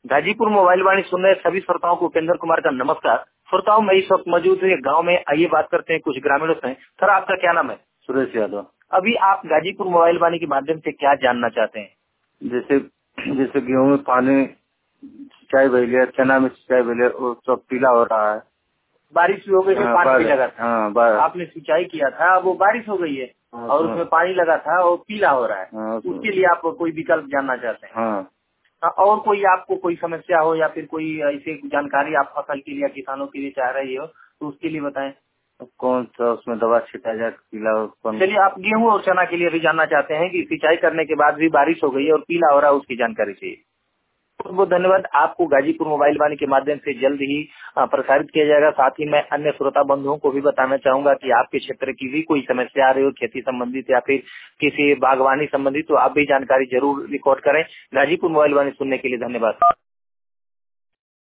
Ghazipur mobile वाणी सुन रहे सभी श्रोताओं को उपेंद्र कुमार का नमस्कार। श्रोताओं, मैं इस वक्त मौजूद हूँ एक गाँव में। आइए बात करते हैं कुछ ग्रामीणों से। सर, आपका क्या नाम है? सुरेश यादव। अभी आप गाजीपुर मोबाइल वाणी के माध्यम से क्या जानना चाहते हैं? जैसे जैसे गेहूं में पानी सिंचाई भइले, चना में सिंचाई भइले, वो सब पीला हो रहा है। बारिश भी हो गई है, पानी भी लगा था। हाँ, आपने सिंचाई किया था, वो बारिश हो गई है और उसमें पानी लगा था, वो पीला हो रहा है। उसके लिए आप कोई विकल्प जानना चाहते हैं? हाँ। और कोई आपको कोई समस्या हो या फिर कोई ऐसी जानकारी आप फसल के लिए या किसानों के लिए चाह रही हो तो उसके लिए बताएं। कौन सा उसमें दवा छिटा जाए पीला? चलिए, आप गेहूं और चना के लिए भी जानना चाहते हैं कि सिंचाई करने के बाद भी बारिश हो गई है और पीला हो रहा है, उसकी जानकारी चाहिए। बहुत बहुत धन्यवाद। आपको गाजीपुर मोबाइल वाणी के माध्यम से जल्द ही प्रसारित किया जाएगा। साथ ही मैं अन्य श्रोता बंधुओं को भी बताना चाहूंगा कि आपके क्षेत्र की भी कोई समस्या आ रही हो खेती संबंधित या फिर किसी बागवानी संबंधित, तो आप भी जानकारी जरूर रिकॉर्ड करें। गाजीपुर मोबाइल वाणी सुनने के लिए धन्यवाद।